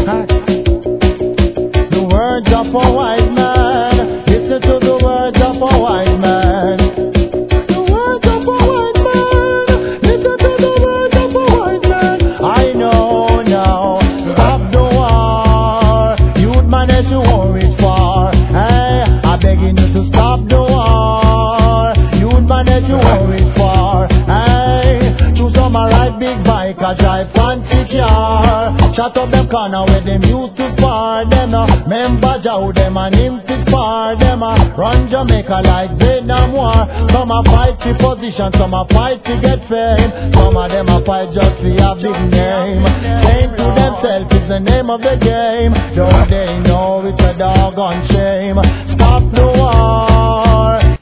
The words of a wise man. Listen to the words of a wise man. The words of a wise man. Listen to the words of a wise man. I know now. Stop the war. Youth man, that you won't reach far. Hey, I'm begging you to stop the war. Youth man, that you won't reach far. Hey, to some a ride big bike, a drive fancy car. Shut up them corner where them used to par. Them member Joe, them and him to par. Them run Jamaica like Vietnam War. Some a fight to position, some a fight to get fame. Some of them a fight just to have big name. Saying to themselves is the name of the game. Don't they know it's a doggone shame? Stop the war.